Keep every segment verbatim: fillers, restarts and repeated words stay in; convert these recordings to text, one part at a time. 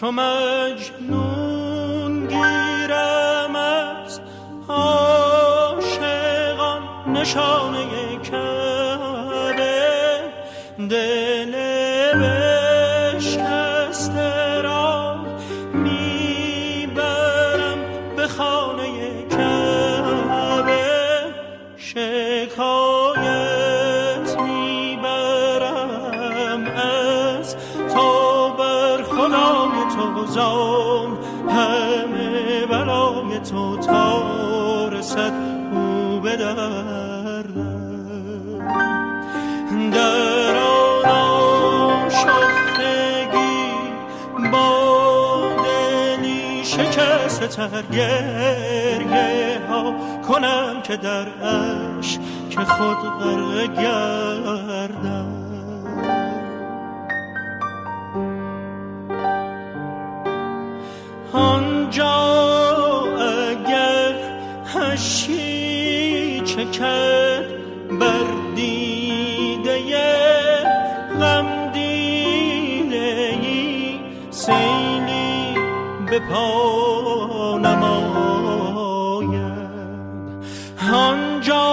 چو مجنون گیرم از عاشقان نشانه کعبه، دل بشکسته را میبرم به خانه کعبه، شکایت میبرم از تو بر خدای تو، زان همه بلای تو تا رسد او به دردم. در آن آشفتگی با دلی شکسته تر گریه ها کنم که در اشک که خود غرق گردم. آنجا اگر اشکی چکد بر دیده غم دیده‌ای، سیلی به پا نماید. آنجا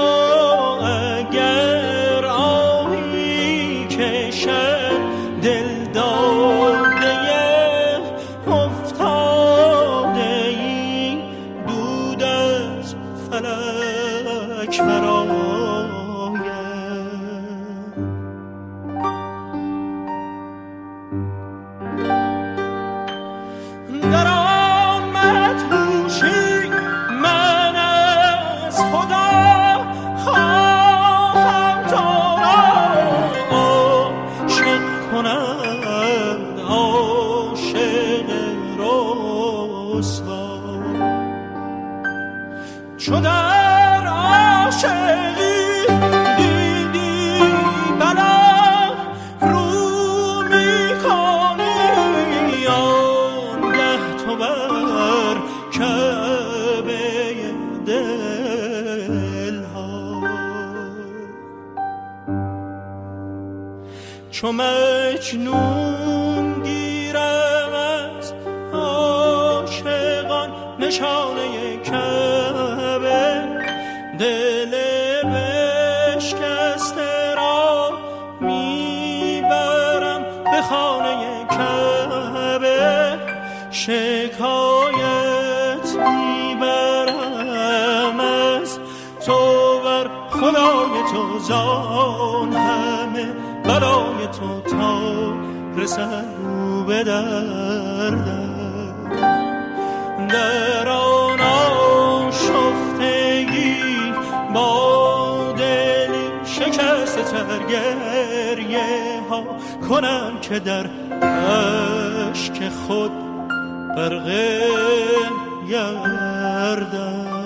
اگر آهی کشد دل داده افتاده‌ای، دود از فلک برآید. در آمد هوشی من از خدا خواهم تو را عاشق کند، عاشق رسوا. چو در عاشقی دیدی بلا رو میکنی، آنگه تو بر کعبه دلها. چو مجنون گیرم از عاشقان نشانه کعبه، دل بشکسته را میبرم به خانه کعبه، شکایت میبرم از تو بر خدای تو، زان همه بلای تو تا رسد او به دردم. در آن آشفتگی با دلی شکسته تر گریه ها کنم که در اشک خود غرق گردم.